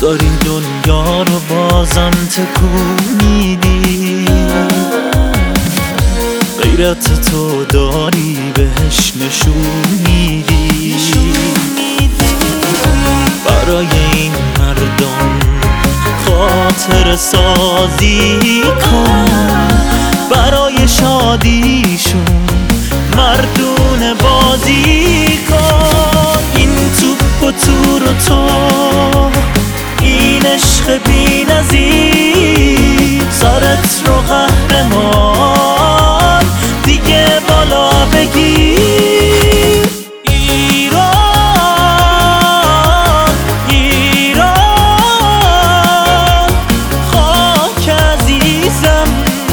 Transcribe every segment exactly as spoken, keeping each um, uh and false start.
داری دنیا رو بازم تکون میدی، غیرت تو داری بهش نشون میدی. برای این مردم خاطر سازی کن، برای شادیشون مردون بازی کن. این توپ و تور و تو، این عشق بی نظیر، سرت رو قهرمان دیگه بالا بگیر. ایران ایران خاک عزیزم،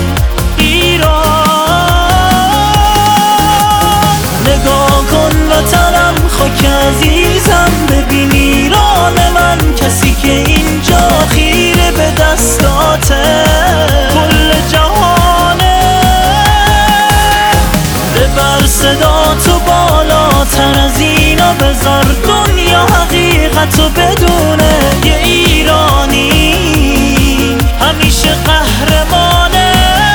ایران نگاه کن وطنم خاک عزیزم، ببین ایران من، کسی که اینجا خیره به دستاته، کل جهانه. ببر صدا تو بالاتر از اینا، بذار دنیا حقیقتو بدونه، یه ایرانی همیشه قهرمانه.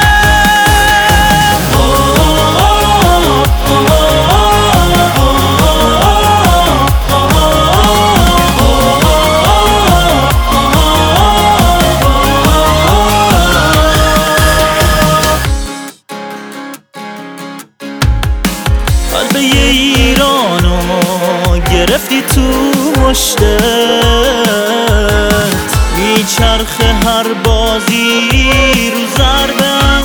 قلب ایرانو گرفتی تو مشتت، میچرخه هر بازی رو ضرب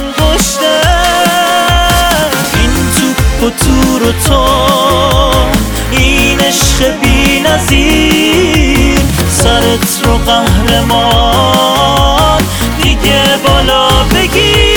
انگشتت. این توپ و تور و تو، این عشق بی نظیر، سرت رو قهرمان دیگه بالا بگیر.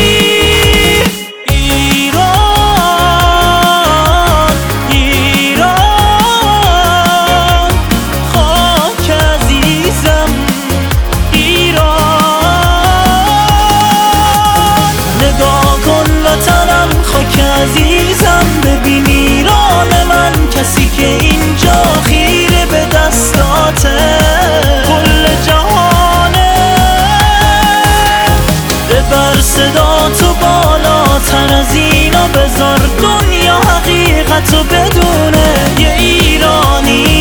عزیزم ببین ایران من، کسی که اینجا خیره به دستاته، کل جهانه. ببر صدا تو بالاتر از اینا، بذار دنیا حقیقتو بدونه، یه ایرانی